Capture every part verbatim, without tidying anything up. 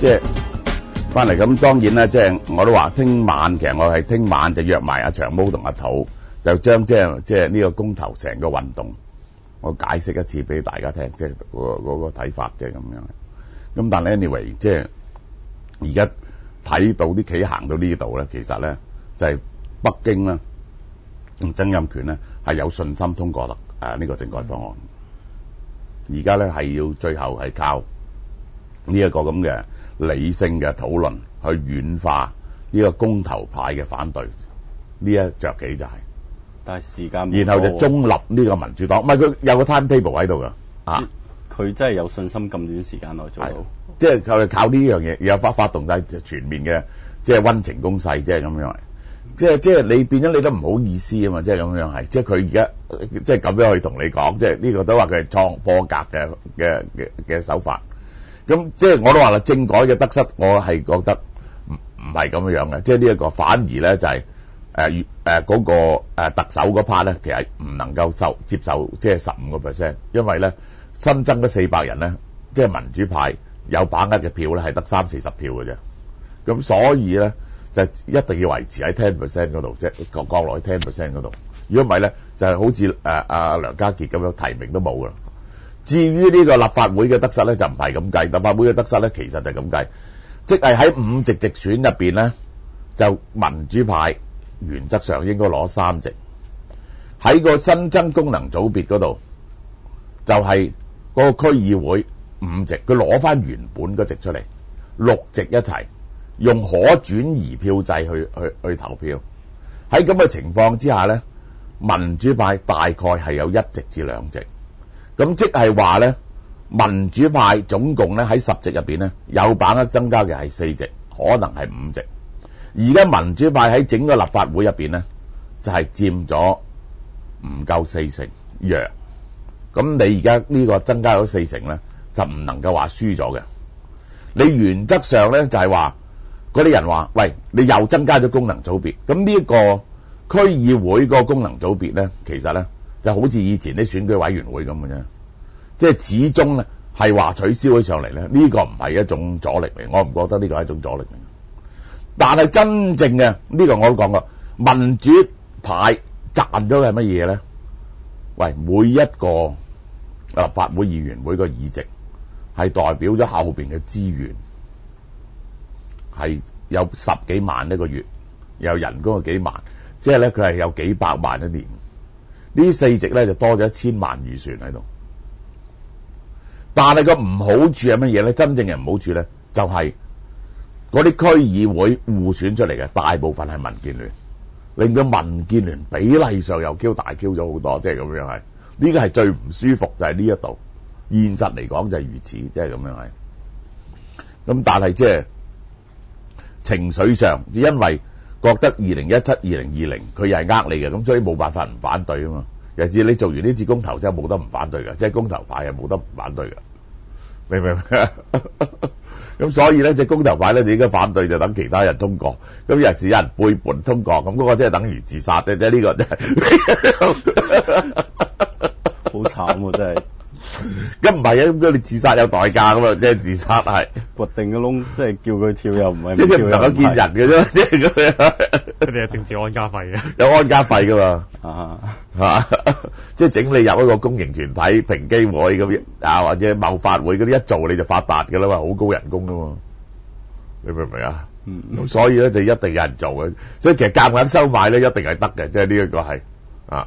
即係翻嚟咁，當然啦，即係我都話聽晚，其實我係聽晚就約埋阿長毛同阿土，就將即係即係呢個公投成個運動，我解釋一次俾大家聽，即係嗰嗰個睇法，即係咁樣。咁但係 anyway， 即係而家睇到啲棋行到呢度咧，其實咧就係、是、北京啦，同曾蔭權咧係有信心通過啦誒呢個政改方案。而家咧係要最後係靠呢一個咁嘅理性嘅討論去軟化呢個公投派嘅反對，呢一着棋就係、是。 但係時間， 然後就中立呢個民主黨，唔係佢有個 timetable 喺度噶啊！ 佢真係有信心咁短時間內做到， 即係靠靠呢樣嘢，有發發動晒全面嘅即係溫情攻勢，即係咁樣。即係即係你變咗你都唔好意思啊嘛！即係咁樣係，即係佢而家即係咁樣去同你講，即係呢個都話佢係創破格嘅嘅嘅嘅手法。咁即係我都話啦，政改嘅得失，我係覺得唔唔係咁樣嘅，即係呢一個反而咧就係誒誒嗰個誒、呃、特首嗰 part 咧，其實唔能夠受接受即係十五個 percent，因為咧新增咗四百人咧，即係民主派有把握嘅票咧係得三四十票嘅啫，咁所以咧就一定要維持喺 ten percent 嗰度，即係降降落去 ten percent 嗰度。如果唔係咧，就係、是、好似誒阿梁家傑咁樣提名都冇噶啦。至於呢個立法會嘅得失咧，就唔係咁計。立法會嘅得失咧，其實就係咁計，即係喺五席直選入邊咧，就民主派原則上應該攞三席。喺個新增功能組別嗰度，就係、是、嗰個區議會五席，佢攞翻原本嗰席出嚟，六席一齊用可轉移票制去去去投票。喺咁嘅情況之下咧，民主派大概係有一席至兩席。咁即係話咧，民主派總共咧喺十席入邊咧，有把握增加嘅係四席，可能係五席。而家民主派喺整個立法會入邊咧，就係佔咗唔夠四成弱。咁你而家呢個增加咗四成咧，就唔能夠話輸咗嘅。你原則上咧就係話，嗰啲人話，喂，你又增加咗功能組別，咁呢一個區議會個功能組別咧，其實咧。就好似以前啲選舉委員會咁嘅啫，即係始終咧係話取消起上嚟咧，呢、這個唔係一種阻力嚟，我唔覺得呢個係一種阻力嚟。但係真正嘅呢、這個我都講過，民主派賺咗嘅係乜嘢咧？喂，每一個立法會議員每個議席係代表咗後邊嘅資源，係有十幾萬一個月，有人工有幾萬，即係咧佢係有幾百萬一年。呢四席咧就多咗一千萬預算喺度，但係個唔好處係乜嘢咧？真正嘅唔好處咧，就係嗰啲區議會互選出嚟嘅大部分係民建聯，令到民建聯比例上又 Q 大 Q 咗好多，即係咁樣係。呢個係最唔舒服就係呢一度，現實嚟講就係如此，即係咁樣係。咁但係即係情緒上，因為覺得二零一七、二零二零佢又係呃你嘅，咁所以冇辦法唔反對啊嘛。尤其是你做完呢次公投真係冇得唔反對嘅，即係公投派係冇得唔反對嘅，明唔明？咁所以咧，隻公投派咧就應該反對，就等其他人通過。咁有時有人背叛通過，咁、那、嗰個即係等於自殺嘅啫。呢、這個真係好慘啊！真係。 咁唔係啊，咁你自殺有代價噶嘛，即係自殺係掘定個窿，即係叫佢跳又唔係， 即係唔能夠見人嘅啫，即係咁樣。 佢哋係政治安家費嘅， 有安家費噶嘛， 啊， 嚇，即係整你入一個公營團體、平機會咁啊，或者貿發會嗰啲，一做你就發達噶啦嘛，好高人工噶嘛，你明唔明啊？嗯，咁所以咧就一定有人做嘅，所以其實夾硬收買咧一定係得嘅，即係呢一個係啊。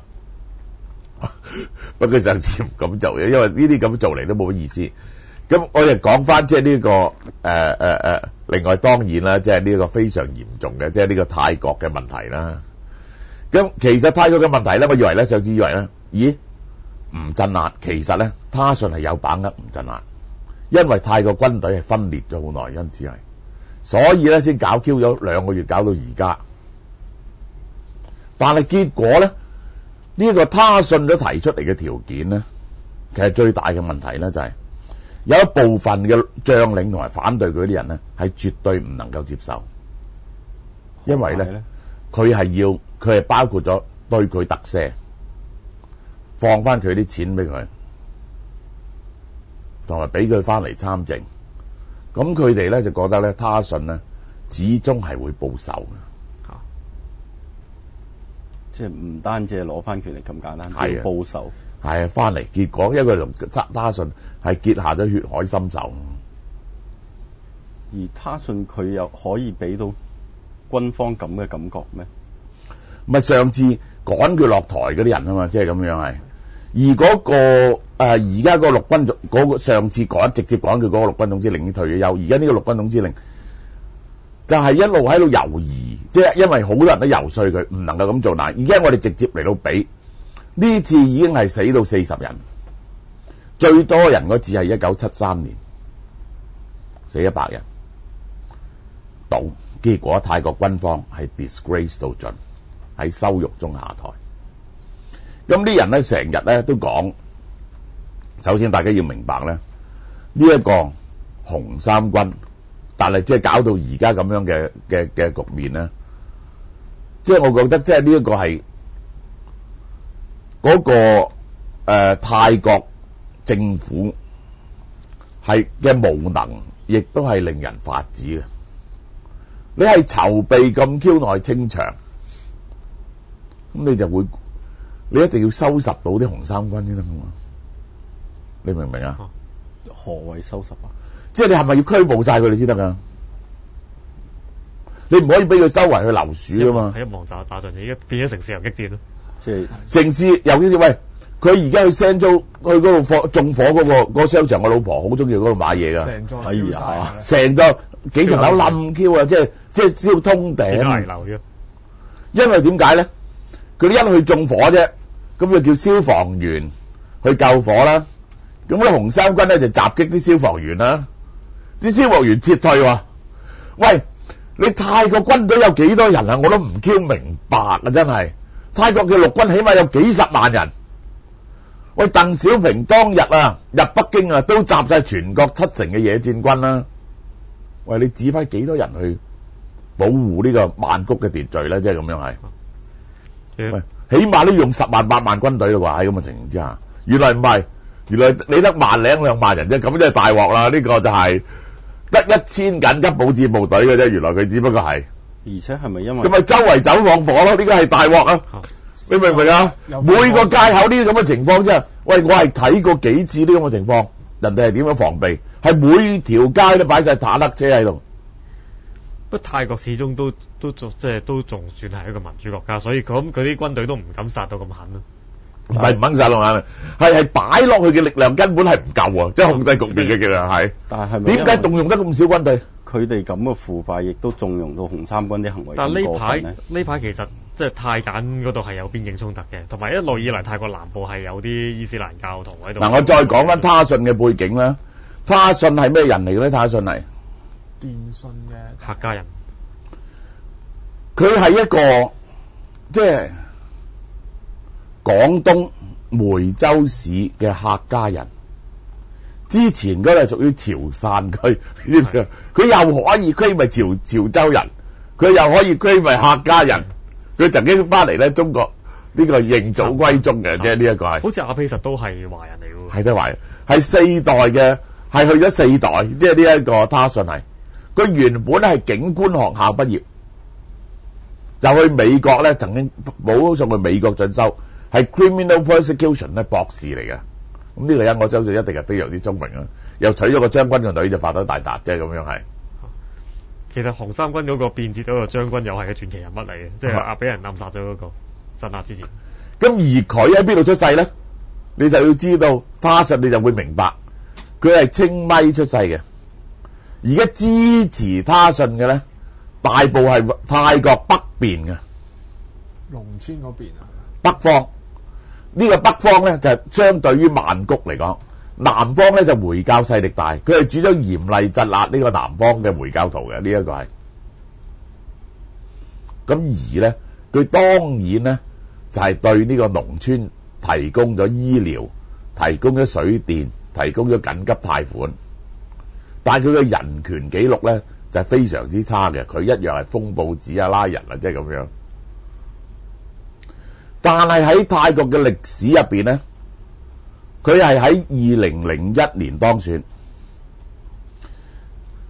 不過上次唔咁做嘅，因為呢啲咁做嚟都冇乜意思。咁我哋講翻即係呢個誒誒誒，另外當然啦，即係呢個非常嚴重嘅，即係呢個泰國嘅問題啦。咁其實泰國嘅問題咧，我以為咧，上次以為咧，咦唔鎮壓，其實咧他信係有把握唔鎮壓，因為泰國軍隊係分裂咗好耐，因此係，所以咧先搞 Q 咗兩個月，搞到而家。但係結果咧。呢、這個他信咗提出嚟嘅條件咧，其實最大嘅問題咧就係、是、有一部分嘅將領同埋反對佢啲人咧，係絕對唔能夠接受，因為咧佢係要佢係包括咗對佢特赦，放翻佢啲錢俾佢，同埋俾佢翻嚟參政。 咁佢哋咧就覺得咧他信咧始終係會報仇嘅。 即係唔單止係攞翻權力咁簡單， 係啊要報仇。 係啊，翻嚟結果一個同他他信係結下咗血海深仇。 而他信佢又可以俾到軍方咁嘅感覺咩？ 唔係上次趕佢落台嗰啲人啊嘛，即係咁樣係。而嗰、個誒而家個陸軍總嗰、個上次趕直接趕佢嗰個陸軍總司令已經退咗休，而家呢個陸軍總司令就係一路喺度猶豫，即係因為好多人都游說佢唔能夠咁做。嗱，而家我哋直接嚟到比呢次已經係死到四十人，最多人嗰次係一九七三年死一百人，到結果泰國軍方係 disgrace 到盡，喺羞辱中下台。咁啲人咧成日咧都講，首先大家要明白咧，呢、這、一個紅三軍，但係即係搞到而家咁樣嘅嘅嘅局面咧，即係我覺得即係呢一個係嗰、那個誒、呃、泰國政府係嘅無能，亦都係令人髮指嘅。你係籌備咁 Q 耐清場，咁你就會。你一定要收拾到啲紅三軍先得噶嘛？你明唔明啊？ 何謂收拾啊？ 即係你係咪要拘捕晒佢哋先得噶？你唔可以俾佢周圍去留鼠噶嘛？ 喺一網打打盡，而家變咗城市游擊戰咯。 即係城市游擊戰，喂，佢而家去 Saint Joe 去嗰度放縱火嗰、那個嗰、那個商場，我老婆好中意嗰度買嘢噶。 成座燒晒啊！ 成個幾層樓冧 Q 啊！即係即係燒通頂。 危樓啫。 因為點解咧？佢哋一去縱火啫，咁就叫消防員去救火啦。咁咧紅三軍咧就襲擊啲消防員啦，啲消防員撤退喎。喂，你泰國軍隊有幾多人啊？我都唔 Q 明白啊！真係泰國嘅陸軍起碼有幾十萬人。喂，鄧小平當日啊入北京啊都集晒全國七成嘅野戰軍啦。喂，你指揮幾多人去保護呢個曼谷嘅秩序咧？即係咁樣係。喂，起碼都用十萬八萬軍隊咯喎，喺咁嘅情形之下，原來唔係，原來你得萬零兩萬人啫，咁真係大鑊啦！呢、這個就係得一千緊急保戰部隊嘅啫，原來佢只不過係， 而且係咪因為咁咪周圍走放火咯？呢個係大鑊啊！ 啊你明唔明啊？每個街口呢啲咁嘅情況之下，喂，我係睇過幾次呢咁嘅情況，人哋係點樣防備？係每條街都擺晒坦克車喺度。 不過泰國始終都都仲即係都仲算係一個民主國家，所以咁佢啲軍隊都唔敢殺到咁狠咯。 唔係唔肯殺落眼，係係擺落去嘅力量根本係唔夠啊！即係控制局面嘅力量係。 但係係咪點解動用得咁少軍隊？ 佢哋咁嘅腐敗，亦都縱容到紅三軍啲行為但係咁過呢排分咧？ 呢排其實即係泰柬嗰度係有邊境衝突嘅，同埋一路以嚟泰國南部係有啲伊斯蘭教徒喺度。 嗱，我再講翻他信嘅背景啦。他信係咩人嚟嘅咧？他信係電信嘅客家人。 佢係一個即係廣東梅州市嘅客家人。之前嗰度係屬於潮汕區，你知唔知啊？佢又可以區咪潮潮州人，佢又可以區咪客家人。佢曾經翻嚟咧中國呢個認祖歸宗嘅，即係呢一個係。 好似阿披實都係華人嚟嘅喎。 係都華人，係四代嘅，係去咗四代，即係呢一個他信係。佢原本係警官學校畢業，就去美國咧，曾經保送去美國進修，係 criminal persecution 咧博士嚟嘅。咁呢個人我相信一定係非常之聰明啦，又娶咗個將軍嘅女就發咗大達，即係咁樣係。 其實紅三軍嗰個變節嗰個將軍又係個傳奇人物嚟嘅，即係阿俾人暗殺咗嗰個鎮壓之前。 咁而佢喺邊度出世咧？你就要知道他信，你就會明白佢係清邁出世嘅。而家支持他信嘅咧，大部係泰國北邊嘅龍村嗰邊啊， 北方。呢、這個北方咧就係、是、相對於曼谷嚟講，南方咧就回教勢力大，佢係主張嚴厲鎮壓呢個南方嘅回教徒嘅，呢、這、一個係。咁而咧，佢當然咧就係、是、對呢個農村提供咗醫療、提供咗水電、提供咗緊急貸款，但係佢嘅人權記錄咧就係、是、非常之差嘅，佢一樣係封報紙啊、拉人啊，即係咁樣。但係喺泰國嘅歷史入邊咧，佢係喺二零零一年當選，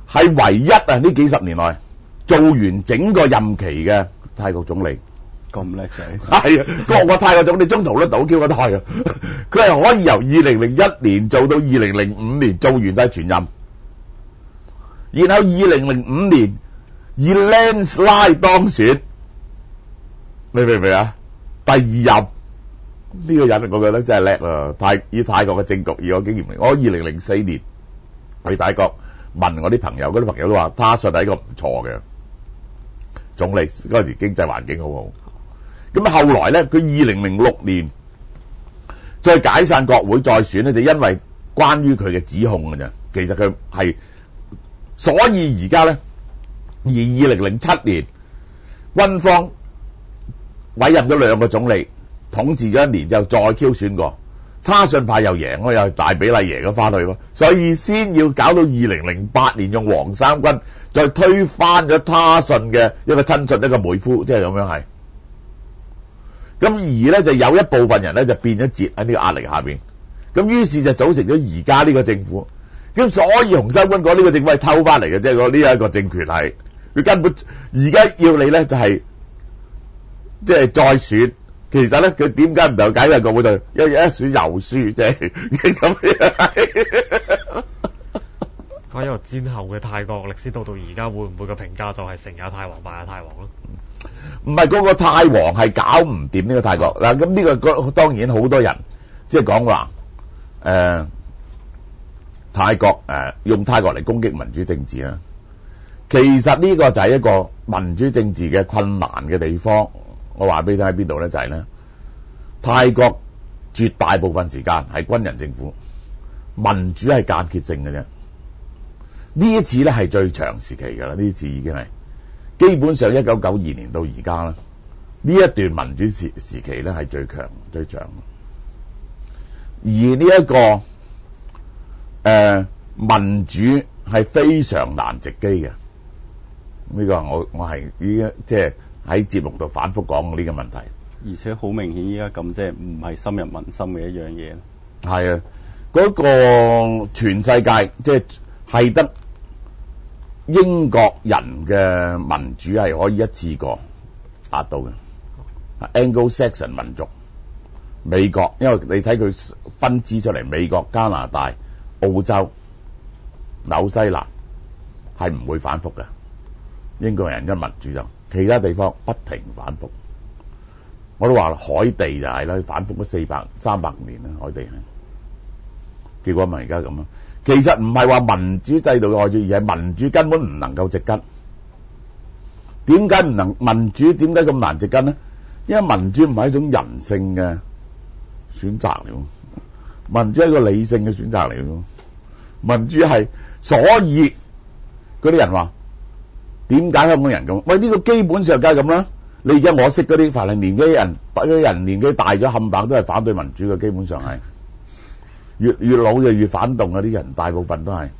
係唯一啊呢幾十年來做完整個任期嘅泰國總理。 咁叻仔， 係啊，個個泰國總理中途都倒 Q 個台啊！佢係可以由二零零一年做到二零零五年，做完晒全任，然後二零零五年以 landslide 當選，你明唔明啊？第二任呢個人，我覺得真係叻啊！泰以泰國嘅政局，而我經驗嚟，我二零零四年去泰國問我啲朋友，嗰啲朋友都話他信係一個唔錯嘅總理，嗰陣時經濟環境好好。咁後來咧，佢二零零六年再解散國會再選咧，就因為關於佢嘅指控嘅啫。其實佢係，所以而家咧，而二零零七年軍方委任咗兩個總理，統治咗一年之後再 Q 選過，他信派又贏，我又大比例贏咗翻去咯。所以先要搞到二零零八年用黃衫軍再推翻咗他信嘅一個親信一個妹夫，即係咁樣係。咁而咧就有一部分人咧就變咗節喺呢個壓力下邊，咁於是就組成咗而家呢個政府。咁所以洪秀軍講呢個政府係偷翻嚟嘅，即係講呢一個政權係佢根本而家要你咧就係即係再選。其實咧佢點解唔就解釋個會就一一選又輸，即係咁樣。 講一個戰後嘅泰國歷史到到而家，會唔會個評價就係成也泰王敗也泰王咯？ 唔係嗰個泰王係搞唔掂呢個泰國嗱，咁呢、這個當然好多人即係講話誒泰國誒、呃、用泰國嚟攻擊民主政治啦。其實呢個就係一個民主政治嘅困難嘅地方。我話俾你聽喺邊度咧，就係、是、咧泰國絕大部分時間係軍人政府，民主係間歇性嘅啫。呢一次咧係最長時期㗎啦，呢一次已經係。基本上一九九二年到而家啦，呢一段民主時時期咧係最強最長。而呢、這、一個誒、呃、民主係非常難直機嘅，呢、這個我我係依家即係喺節目度反覆講呢個問題。 而且好明顯依家咁即係唔係深入民心嘅一樣嘢。 係啊，嗰、那個全世界即係係得英國人嘅民主係可以一次過達到嘅。Anglo-Saxon 民族，美國，因為你睇佢分支出嚟，美國、加拿大、澳洲、紐西蘭係唔會反覆嘅。英國人一民主就，其他地方不停反覆。我都話海地就係啦，反覆咗四百、三百年啦，海地係。結果咪而家咁咯。其實唔係話民主制度嘅害處，而係民主根本唔能夠植根。點解唔能民主？點解咁難植根呢？因為民主唔係一種人性嘅選擇嚟，民主係一個理性嘅選擇嚟。民主係，所以嗰啲人話點解香港人咁？喂，呢個基本上梗係咁啦。你而家我識嗰啲凡係年紀人，嗰啲人年紀大咗冚唪唥都係反對民主嘅，基本上係。越越老就越反動啊！啲人大部分都係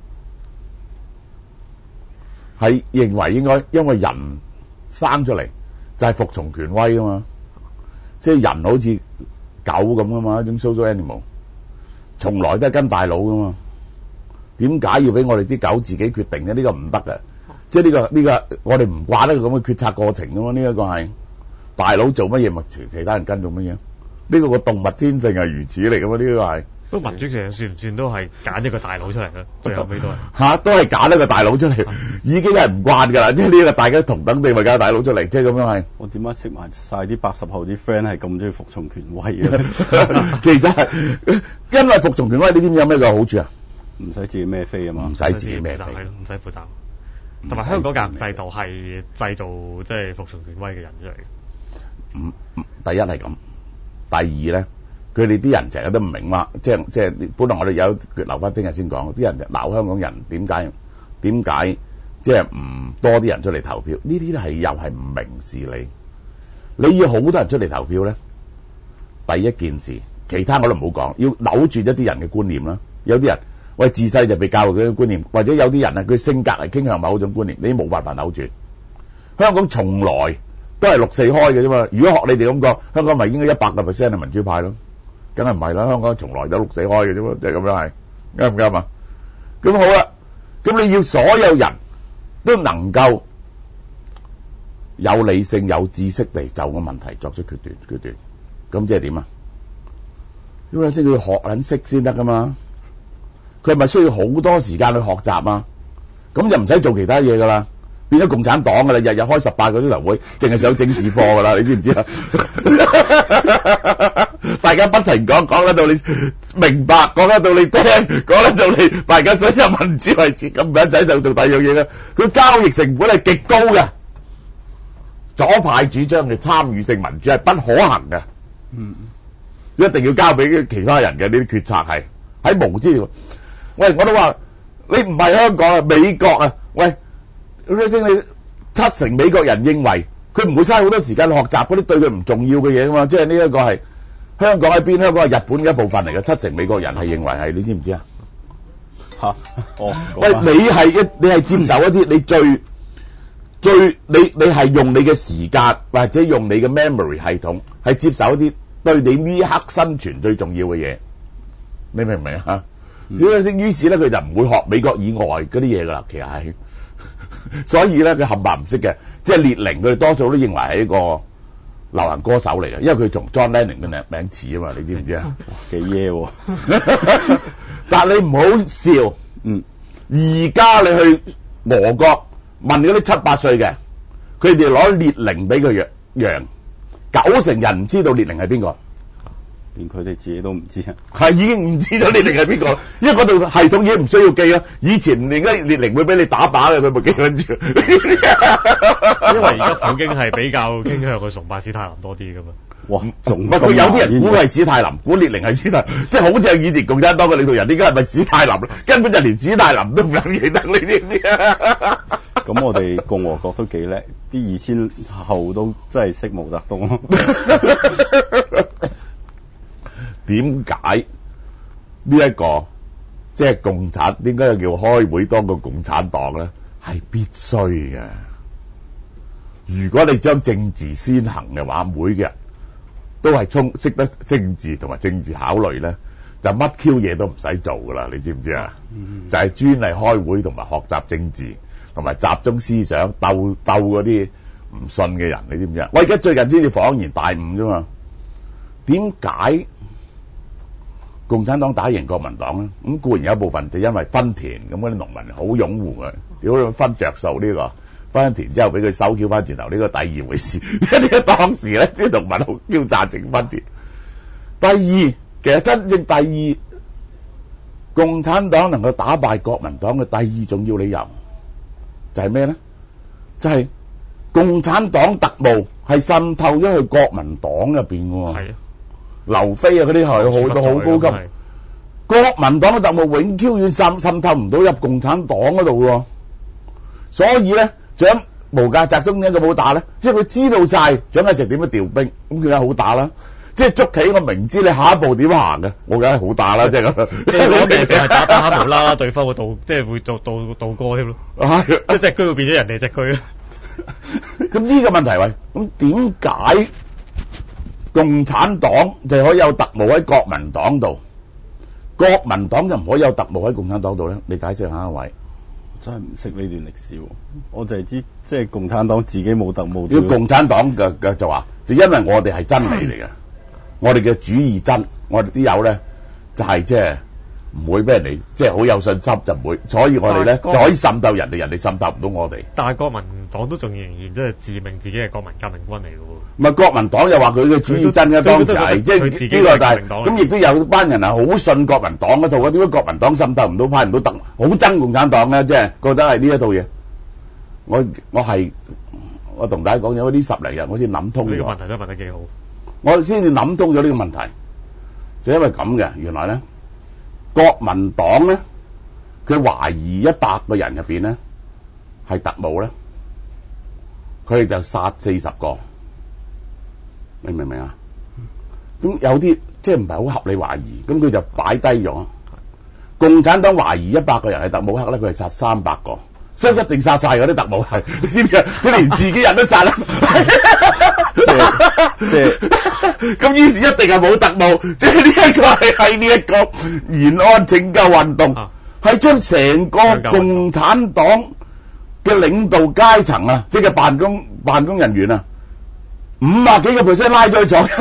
係認為應該，因為人生出嚟就係服從權威噶嘛，即係人好似狗咁噶嘛，一種 social animal，從來都係跟大佬噶嘛。點解要俾我哋啲狗自己決定咧？呢個唔得嘅，即係呢個呢個我哋唔慣得咁嘅決策過程噶嘛。呢一個係大佬做乜嘢，咪其他人跟做乜嘢？呢個個動物天性係如此嚟噶嘛？呢個係。 都民主其實算唔算都係揀一個大佬出嚟嘅？最後尾都係嚇，都係揀一個大佬出嚟，已經係唔慣㗎啦。即係呢個大家同等地位揀大佬出嚟，即係咁樣係。 我點解識埋晒啲八十後啲 friend 係咁中意服從權威嘅？ 其實係因為服從權威，你知唔知有咩個好處啊？ 唔使自己孭飛啊嘛， 唔使自己孭飛， 唔使負責。同埋香港教育制度係製造即係服從權威嘅人出嚟。 嗯，第一係咁，第二咧。佢哋啲人成日都唔明話，即係即係本來我哋有留翻聽日先講，啲人就鬧香港人點解點解即係唔多啲人出嚟投票？呢啲係又係唔明事理。你要好多人出嚟投票咧，第一件事，其他我都唔好講，要扭轉一啲人嘅觀念啦。有啲人喂自細就被教育嘅觀念，或者有啲人啊佢性格係傾向某種觀念，你冇辦法扭轉。香港從來都係六四開嘅啫嘛。如果學你哋咁講，香港咪應該一百個 percent 係民主派咯？梗係唔係啦，香港從來都六四開嘅啫嘛，即係咁樣係啱唔啱啊？咁好啦， 咁你要所有人都能夠有理性、有知識地就個問題作出決斷，決斷。咁即係點啊？因為先佢要學撚識先得噶嘛。佢係咪需要好多時間去學習啊？咁就唔使做其他嘢噶啦，變咗共產黨噶啦，日日開十八個鐘頭會，淨係上政治課噶啦，你知唔知啊？大家不停講，講得到你明白，講得到你聽，講得到你大家想有民主為止，咁唔使就做第二樣嘢啦。佢交易成本係極高嘅，左派主張嘅參與性民主係不可行嘅， 嗯， 一定要交俾其他人嘅呢啲決策係喺無知。喂，我都話你唔係香港啊，美國啊，喂，你七成美國人認為佢唔會嘥好多時間去學習嗰啲對佢唔重要嘅嘢噶嘛，即係呢一個係香港喺邊？香港係日本嘅一部分嚟嘅，七成美國人係認為係，你知唔知啊？ 吓，哦， 喂，你係一你係接受一啲你最最你你係用你嘅時間或者用你嘅 memory 系統係接受一啲對你呢一刻生存最重要嘅嘢，你明唔明啊？於是咧，佢就唔會學美國以外嗰啲嘢噶啦，其實係，所以咧佢冚唪唥唔識嘅，即係列寧佢哋多數都認為係一個流行歌手嚟嘅，因為佢同 John Lennon 嘅名名似啊嘛，你知唔知啊？ 幾耶喎！ 但係你唔好笑， 嗯， 而家你去俄國問嗰啲七八歲嘅，佢哋攞列寧俾佢揚，九成人唔知道列寧係邊個。 連佢哋自己都唔知啊， 係已經唔知咗列寧係邊個，因為嗰度系統已經唔需要記啦。以前而家列寧會俾你打靶嘅，佢咪記緊住。 因為而家普京係比較傾向去崇拜史太林多啲噶嘛。 哇，仲唔係佢有啲人估係史太林，估列寧係史太林，即係好似係以前共產黨嘅領導人，點解係咪史太林？根本就連史太林都唔諗記得，你知唔知啊？ 咁我哋共和國都幾叻，啲二千後都真係識毛澤東咯。 點解呢一個即係共產？點解又叫開會當個共產黨咧？係必須嘅。如果你將政治先行嘅話，每個人都係充識得政治同埋政治考慮咧，就乜 Q 嘢都唔使做噶啦。你知唔知啊？嗯、就係專係開會同埋學習政治，同埋集中思想鬥鬥嗰啲唔信嘅人。你知唔知啊？我而家最近先至恍然大悟啫嘛。點解共產黨打贏國民黨咧？咁固然有一部分就因為分田，咁嗰啲農民好擁護佢，屌佢分着數呢個分田之後俾佢收繳翻轉頭，呢個第二回事。因為當時咧啲農民好叫贊成分田。第二，其實真正第二，共產黨能夠打敗國民黨嘅第二重要理由就係咩咧？就係、是、共產黨特務係滲透咗去國民黨入邊嘅。係啊。劉飛啊，嗰啲係好到好高級。國民黨嘅特務永 Q 遠滲滲透唔到入共產黨嗰度喎，所以咧蔣毛價集中點解佢冇打咧？因為佢知道晒蔣介石點樣調兵，咁佢梗係好打啦。即係捉棋，我明知你下一步點行嘅，我梗係好打啦，即係咁。 即係攞命就係打打下無啦啦，對方會倒，即係會做倒倒戈添咯。一隻車會變咗人哋隻車。 咁呢個問題喂，咁點解共產黨就可以有特務喺國民黨度，國民黨就唔可以有特務喺共產黨度咧？你解釋下一位。 真係唔識呢段歷史，我就係知即係共產黨自己冇特務。 要共產黨嘅嘅就話，就因為我哋係真理嚟嘅，我哋嘅主義真，我哋啲友咧就係即係唔會俾人哋即係好有信心就唔會，所以我哋咧就可以滲透人哋，人哋滲透唔到我哋。 但係國民黨都仲仍然即係自命自己係國民革命軍嚟嘅喎。 唔係國民黨又話佢嘅主義真嘅，當時係即係呢個，但係咁亦都有班人係好信國民黨嗰套嘅。點解國民黨滲透唔到，派唔到特，好憎共產黨咧？即係覺得係呢一套嘢。我我係我同大家講咗呢十零日，我先諗通咗。呢個問題都問得幾好。 我先至諗通咗呢個問題，就因為咁嘅。原來咧，國民黨咧，佢懷疑一百個人入邊咧係特務咧，佢哋就殺四十個。你明唔明啊？咁有啲即係唔係好合理懷疑，咁佢就擺低咗。共產黨懷疑一百個人係特務黑咧，佢係殺三百個，所以一定殺晒嗰啲特務係，你知唔知啊？佢連自己人都殺啦，即係即係咁，於是一定係冇特務，即係呢一個係喺呢一個延安拯救運動， 係將成個共產黨嘅領導階層啊，即係辦公辦公人員啊，五啊幾個 percent 拉咗去坐監，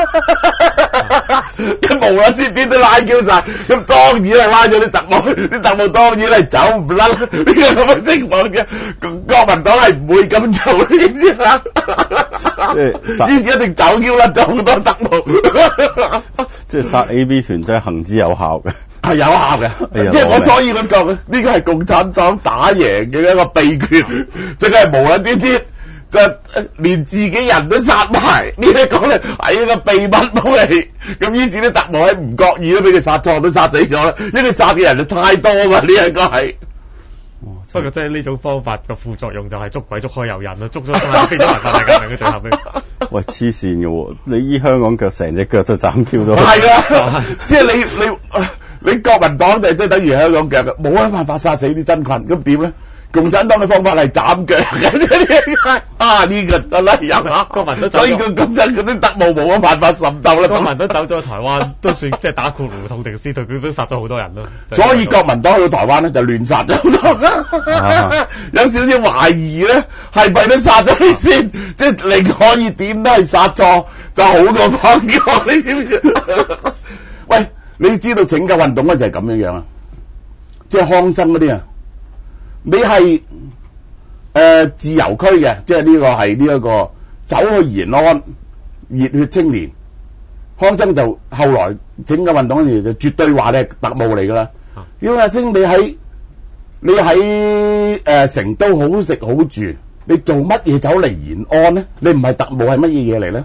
咁無啦先啲都拉叫晒，咁當然係拉咗啲特務，啲特務當然係走唔甩呢個咁嘅情況嘅，國民黨係唔會咁做，你知唔知啊？於是一定走叫甩咗好多特務， 即係殺 A B 團真係行之有效嘅。 係有效嘅，即係我所以我講呢個係共產黨打贏嘅一個秘訣，即係無啦啲啲。就連自己人都殺埋，呢一個咧係一個秘密武器。咁於是啲特務喺唔覺意都俾佢殺錯，都殺死咗啦。因為殺嘅人就太多嘛，呢一個係。 不過即係呢種方法嘅副作用就係捉鬼捉開有人啦，捉咗都變咗違法大革命嘅最後尾。 喂，黐線嘅喎！你依香港腳成隻腳就斬 Q 咗。係啊，即係你你你國民黨就即係等於香港腳，冇乜辦法殺死啲真菌，咁點咧？共產黨嘅方法係斬腳嘅，啊呢、這個真係有啊！國民黨，所以佢咁真嗰啲特務冇乜辦法滲透啦。 國民黨走咗去台灣，都算即係打括弧痛定思痛，佢都殺咗好多人咯。 所以國民黨去到台灣咧就亂殺咗好多人，啊、有少少懷疑咧係咪都殺咗你先？即係你可以點都係殺錯，就好過放過，你知唔知？喂，你知道拯救運動咧就係咁樣樣啊，即係康生嗰啲啊。你係誒、呃、自由區嘅，即係呢個係呢一個走去延安熱血青年，康生就後來整個運動嗰陣就絕對話你係特務嚟噶啦。因為阿星你喺你喺誒、呃、成都好食好住，你做乜嘢走嚟延安咧？你唔係特務係乜嘢嘢嚟咧？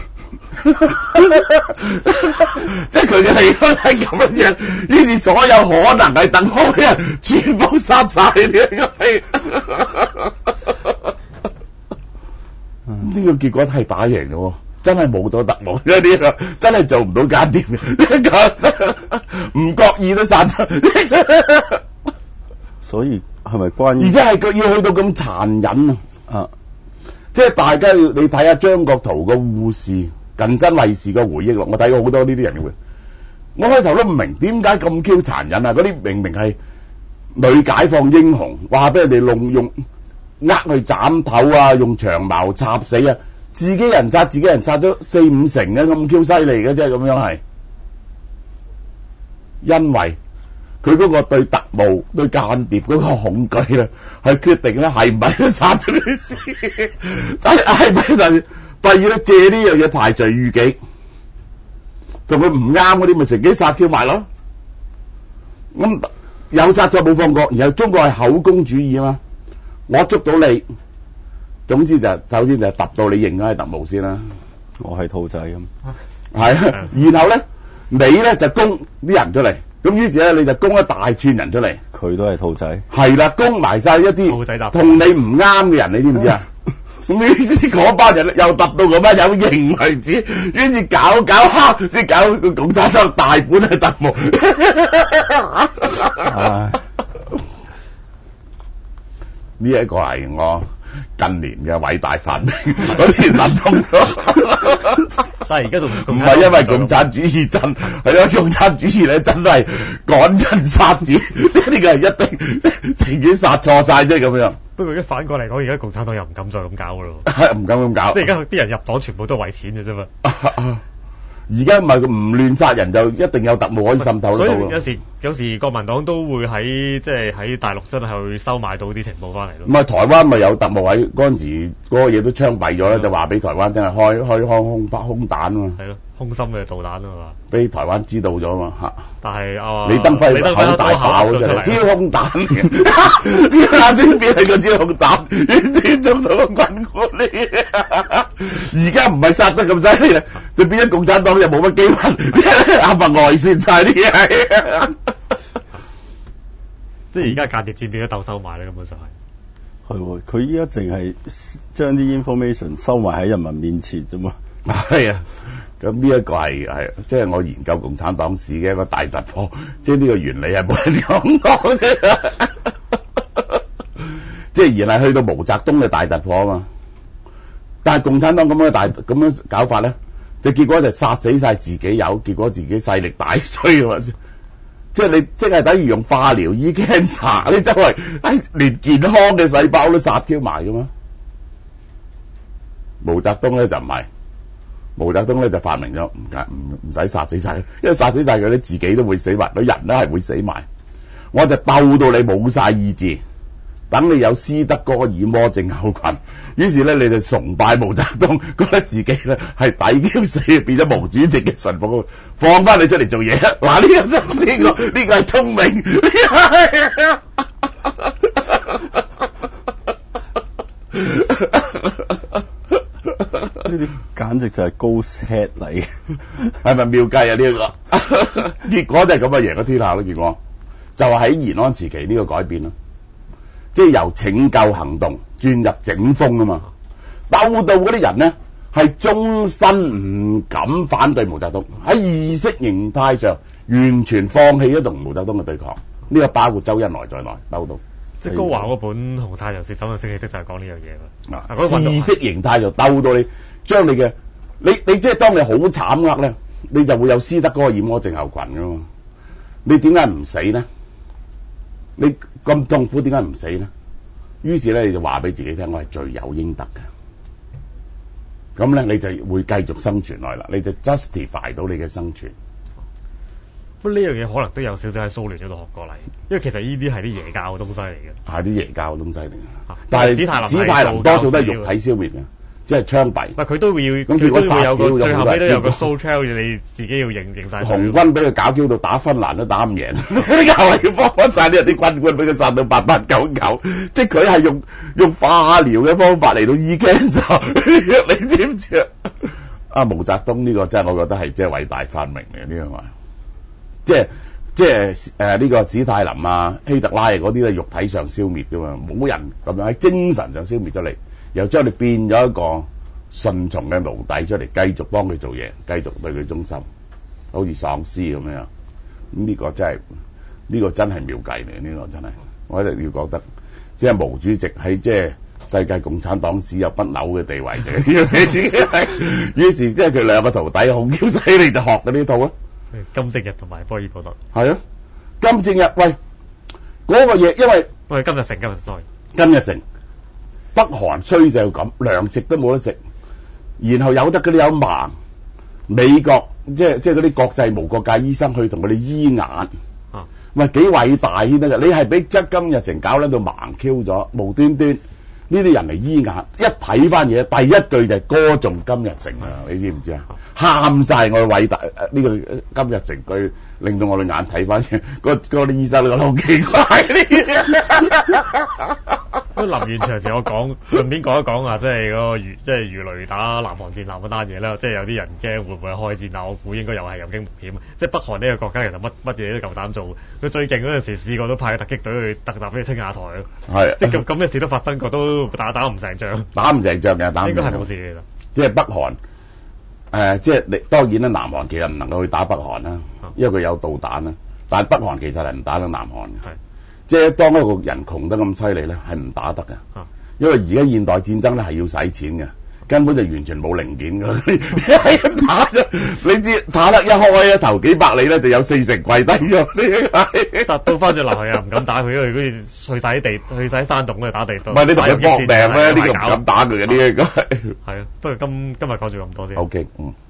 即係佢嘅地方係咁樣樣，於是所有可能係特務嘅人全部殺晒呢個係，呢個結果係打贏嘅，真係冇咗特務，呢個真係做唔到間諜嘅，唔覺意都殺咗。 所以係咪關於？ 而且係佢要去到咁殘忍啊！啊，即係大家要你睇下張國燾個護士。近身衛士嘅回憶錄，我睇過好多呢啲人嘅。我開頭都唔明點解咁 Q 殘忍啊！嗰啲明明係女解放英雄，話俾人哋弄用呃去斬頭啊，用長矛插死啊，自己人殺自己人殺咗四五成嘅，咁 Q 犀利嘅啫，咁樣係。因為佢嗰個對特務、對間諜嗰個恐懼咧，係決定咧係唔係都殺咗佢先，但係係咪就？第二咧，借呢樣嘢排除異己，同佢唔啱嗰啲咪乘機殺 Q 埋咯。咁有殺咗冇放過，然後中國係口供主義啊嘛。我捉到你，總之就首先就揼到你認咗係特務先啦。 我係兔仔咁， 係啊。然後咧，你咧就供啲人出嚟，咁於是咧你就供一大串人出嚟。 佢都係兔仔。係啦，供埋晒一啲同你唔啱嘅人，你知唔知啊？咁於是嗰班人又揼到嗰班有型為止，於是搞搞下先搞個共產黨大本係特務。呢一個係我近年嘅偉大發明，我先諗通咗。 但係而家仲唔係因為共產主義真，係咯，共產主義咧真係趕盡殺絕，即係呢個係一定情願殺錯晒啫咁樣。 不過一反過嚟講，而家共產黨又唔敢再咁搞噶咯， 唔敢咁搞。 即係而家啲人入黨全部都係為錢嘅啫嘛。 而家唔係唔亂殺人就一定有特務可以滲透得到。 所以有時有時國民黨都會喺即係喺大陸真係去收買到啲情報翻嚟咯。 唔係台灣咪有特務喺嗰陣時嗰個嘢都槍斃咗咧，就話俾台灣真係開開空空空彈啊嘛。 係咯，空心嘅導彈啊嘛。俾台灣知道咗嘛嚇。 但係啊， 李登輝口大爆真係招空彈嘅，啱先變係個招空彈，完全做到個軍國嚟。而家唔係殺得咁犀利啦，就變咗共產黨就冇乜機會，啱啱外線晒啲嘢。 即係而家間諜戰變咗鬥收買咧，根本上係。 係喎，佢依家淨係將啲 information 收埋喺人民面前啫嘛。 係啊，咁呢一個係係即係我研究共產黨史嘅一個大突破，即係呢個原理係冇人講過啫。即係原來去到毛澤東嘅大突破啊嘛。但係共產黨咁樣大咁樣搞法咧，就結果就殺死晒自己友，結果自己勢力大衰啊嘛。即即係你即係等於用化療醫 cancer，你周圍誒連健康嘅細胞都殺 Q 埋噶嘛？毛澤東咧就唔係，毛澤東咧就發明咗唔唔唔使殺死晒佢，因為殺死晒佢咧自己都會死埋，佢人咧係會死埋。我就鬥到你冇晒意志，等你有斯德哥爾摩症候群，於是咧你就崇拜毛澤東，覺得自己咧係抵 Q 死，變咗毛主席嘅順服，放翻你出嚟做嘢。嗱呢個真呢個呢個係聰明。 呢啲簡直就係高 set 嚟嘅， 係咪妙計啊？呢、呢個結果就係咁啊，贏咗天下咯。結果就係喺延安時期呢個改變咯，即係由拯救行動轉入整風啊嘛。鬥到嗰啲人呢，係終身唔敢反對毛澤東，喺意識形態上完全放棄咗同毛澤東嘅對抗。呢、呢個包括周恩來在內鬥到。 即係高華嗰本《紅太陽是怎樣升起的》就係講呢樣嘢啦。 啊，意識形態就鬥到你，將你嘅你你即係當你好慘厄咧，你就會有斯德哥爾摩症候群噶嘛。你點解唔死呢？你咁痛苦點解唔死呢？於是咧你就話俾自己聽，我係罪有應得嘅。咁咧你就會繼續生存落嚟啦，你就 justify 到你嘅生存。 不過呢樣嘢可能都有少少喺蘇聯嗰度學過嚟，因為其實呢啲係啲邪教嘅東西嚟嘅， 係啲邪教嘅東西嚟嘅。 啊但係史太林史太林多數都係肉體消滅嘅，即係槍斃。 唔係佢都會要， 咁佢結果殺都會有個掉咗最後尾都有個好多 soul trail，你自己要認認晒。 紅軍俾佢搞 Q 到打芬蘭都打唔贏，又係要幫翻晒啲人啲軍官俾佢殺到八八九九，即係佢係用用化療嘅方法嚟到醫 cancer，你知唔知啊？啊毛澤東呢個真係我覺得係即係偉大發明嚟嘅呢個話，即係即係誒呢個史太林啊、希特拉嗰啲都係肉體上消滅噶嘛，冇人咁樣喺精神上消滅咗你，又將你變咗一個順從嘅奴隸出嚟，繼續幫佢做嘢，繼續對佢忠心，好似喪屍咁樣。咁呢個真係呢個真係妙計嚟嘅，呢個真係我一定要覺得，即係毛主席喺即係世界共產黨史有不朽嘅地位嘅。於是即係佢兩個徒弟好嬌犀利，就學嘅呢套咯。 金正日同埋波爾布特。 係啊，金正日喂嗰、嗰個嘢，因為喂金日成，今日 sorry， 金日成北韓衰就咁，糧食都冇得食，然後有得嗰啲有盲，美國即係即係嗰啲國際無國界醫生去同佢哋醫眼，啊，喂幾偉大先得㗎？你係俾則金日成搞撚到盲 Q 咗，無端端呢啲人嚟醫眼，一睇翻嘢，第一句就係歌頌金日成啊！你知唔知啊？喊晒我偉大呢、呃這個金日成句，令到我對眼睇翻嘢，嗰嗰啲醫生都覺得好奇怪咁臨完場時我講，順便講一講啊，即係嗰個魚，即係魚雷打南韓戰艦嗰單嘢啦。即係有啲人驚會唔會開戰，但我估應該又係有驚無險。即係北韓呢個國家其實乜乜嘢都夠膽做。佢最勁嗰陣時試過都派突擊隊去突襲呢個青瓦台咯。 係即係咁咁嘅事都發生過，都打打唔成仗， 打唔成仗嘅，打唔成仗應該係冇事嘅。 即係北韓。誒、呃，即係你當然啦，南韓其實唔能夠去打北韓啦，因為佢有導彈啦。但係北韓其實係唔打得南韓嘅，即係當一個人窮得咁犀利咧，係唔打得嘅。因為而家現代戰爭咧係要使錢嘅，根本就完全冇零件㗎。你打咗，你知打得一開咧頭幾百里咧就有四成跪低咗。 但到翻轉頭又唔敢打佢，因為嗰啲去晒啲地，去晒山洞嗰度打地道。 唔係你同佢搏命咧，呢個唔敢打佢嘅呢個。 係啊，不過今今日講住咁多先。 O K，嗯。